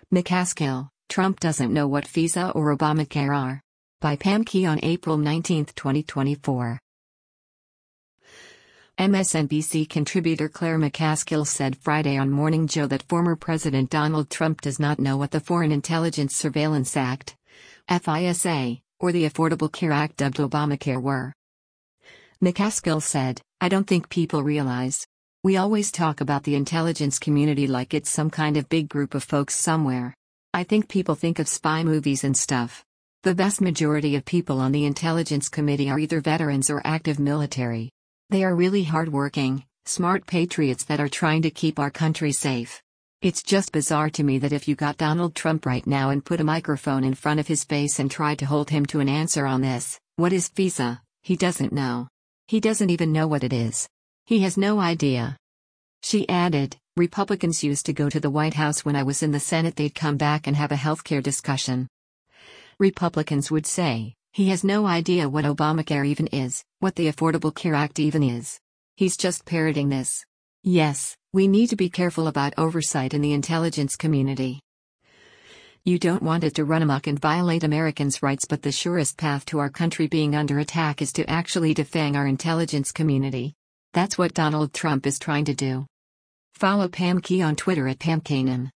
McCaskill, Trump doesn't know what FISA or Obamacare are. By Pam Key on April 19, 2024. MSNBC contributor Claire McCaskill said Friday on Morning Joe that former President Donald Trump does not know what the Foreign Intelligence Surveillance Act, FISA, or the Affordable Care Act dubbed Obamacare were. McCaskill said, "I don't think people realize. We always talk about the intelligence community like it's some kind of big group of folks somewhere. I think people think of spy movies and stuff. The vast majority of people on the Intelligence Committee are either veterans or active military. They are really hardworking, smart patriots that are trying to keep our country safe. It's just bizarre to me that if you got Donald Trump right now and put a microphone in front of his face and tried to hold him to an answer on this, what is FISA, he doesn't know. He doesn't even know what it is. He has no idea." She added, "Republicans used to go to the White House when I was in the Senate. They'd come back and have a healthcare discussion. Republicans would say, he has no idea what Obamacare even is, what the Affordable Care Act even is. He's just parroting this." Yes, we need to be careful about oversight in the intelligence community. You don't want it to run amok and violate Americans' rights, but the surest path to our country being under attack is to actually defang our intelligence community. That's what Donald Trump is trying to do. Follow Pam Key on Twitter at PamKanem.